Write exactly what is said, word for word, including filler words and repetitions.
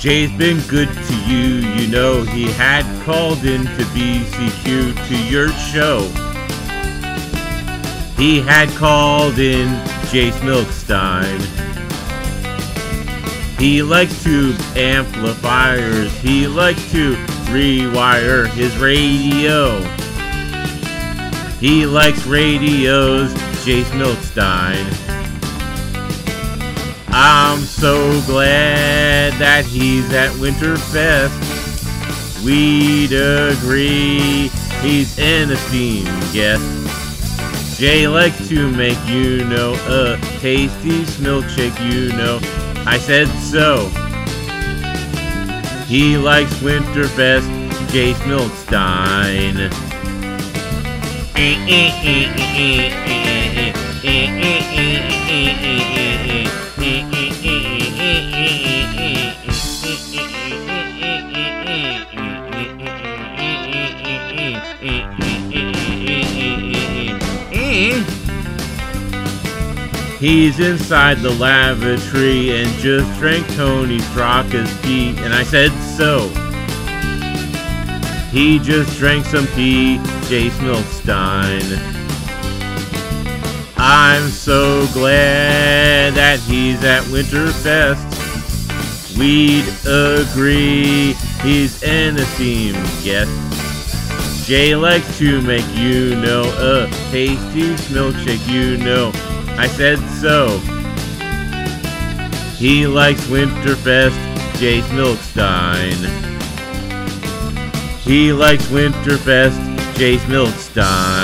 Jay's been good to you, you know he had called in to B C Q to your show. He had called in Jace Milkstein. He likes tube amplifiers, he likes to rewire his radio. He likes radios, Jace Milkstein. I'm so glad that he's at Winterfest. We'd agree he's an esteemed guest. Jay likes to make you know a tasty milkshake, you know. I said so. He likes Winterfest, Jace Milkstein. He's inside the lavatory and just drank Tony Straka's pee, and I said so. He just drank some pee, Jace Milkstein. I'm so glad that he's at Winterfest. We'd agree he's an esteemed guest. Jay likes to make you know a tasty milkshake, you know. I said so. He likes Winterfest, Jace Milkstein. He likes Winterfest, Jace Milkstein.